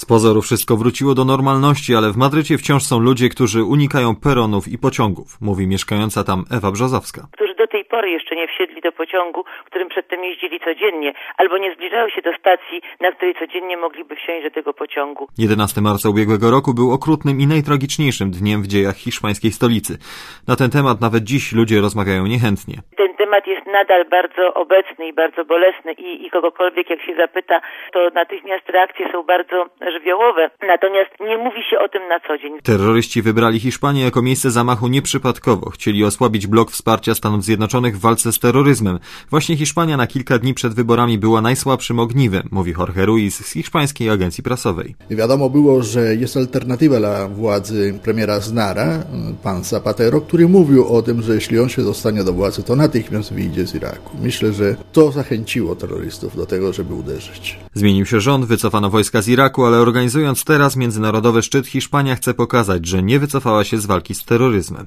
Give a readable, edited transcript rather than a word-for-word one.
pozoru wszystko wróciło do normalności, ale w Madrycie wciąż są ludzie, którzy unikają peronów i pociągów, mówi mieszkająca tam Ewa Brzozowska. Którzy do tej pory jeszcze nie wsiedli do pociągu, którym przedtem jeździli codziennie, albo nie zbliżały się do stacji, na której codziennie mogliby wsiąść do tego pociągu. 11 marca ubiegłego roku był okrutnym i najtragiczniejszym dniem w dziejach hiszpańskiej stolicy. Na ten temat nawet dziś ludzie rozmawiają niechętnie. Ten temat jest nadal bardzo obecny i bardzo bolesny i kogokolwiek jak się zapyta, to natychmiast reakcje są bardzo żywiołowe. Natomiast nie mówi się o tym na co dzień. Terroryści wybrali Hiszpanię jako miejsce zamachu nieprzypadkowo. Chcieli osłabić blok wsparcia Stanów Zjednoczonych w walce z terroryzmem. Właśnie Hiszpania na kilka dni przed wyborami była najsłabszym ogniwem, mówi Jorge Ruiz z hiszpańskiej agencji prasowej. Wiadomo było, że jest alternatywa dla władzy premiera Aznara, pan Zapatero, który mówił o tym, że jeśli on się dostanie do władzy, to natychmiast wyjdzie z Iraku. Myślę, że to zachęciło terrorystów do tego, żeby uderzyć. Zmienił się rząd, wycofano wojska z Iraku, ale organizując teraz międzynarodowy szczyt, Hiszpania chce pokazać, że nie wycofała się z walki z terroryzmem.